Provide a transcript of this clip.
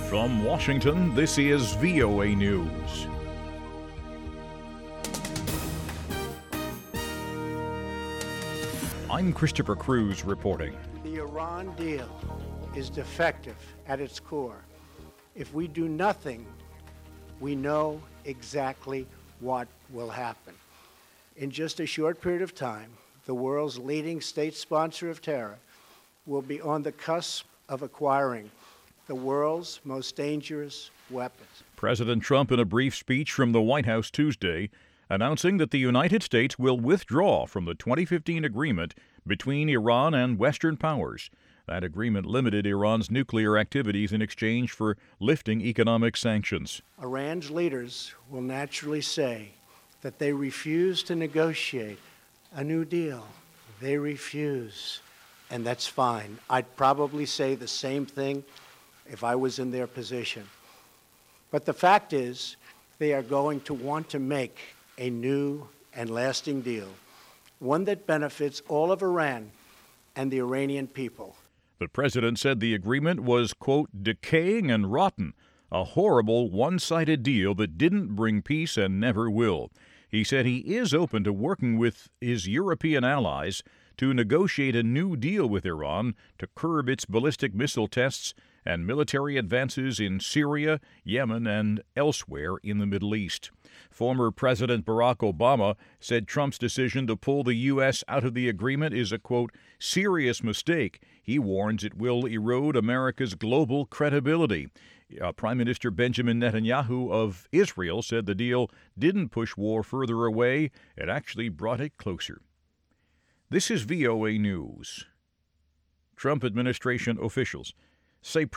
From Washington, this is VOA News. I'm Christopher Cruz reporting. The Iran deal is defective at its core. If we do nothing, we know exactly what will happen. In just a short period of time, the world's leading state sponsor of terror will be on the cusp of acquiring the world's most dangerous weapons. President Trump, in a brief speech from the White House Tuesday, announcing that the United States will withdraw from the 2015 agreement between Iran and Western powers. That agreement limited Iran's nuclear activities in exchange for lifting economic sanctions. Iran's leaders will naturally say that they refuse to negotiate a new deal. They refuse, and that's fine. I'd probably say the same thing if I was in their position. But the fact is, they are going to want to make a new and lasting deal, one that benefits all of Iran and the Iranian people. The president said the agreement was, quote, decaying and rotten, a horrible one-sided deal that didn't bring peace and never will. He said he is open to working with his European allies to negotiate a new deal with Iran to curb its ballistic missile tests and military advances in Syria, Yemen, and elsewhere in the Middle East. Former President Barack Obama said Trump's decision to pull the U.S. out of the agreement is a, quote, serious mistake. He warns it will erode America's global credibility. Prime Minister Benjamin Netanyahu of Israel said the deal didn't push war further away. It actually brought it closer. This is VOA News. Trump administration officials say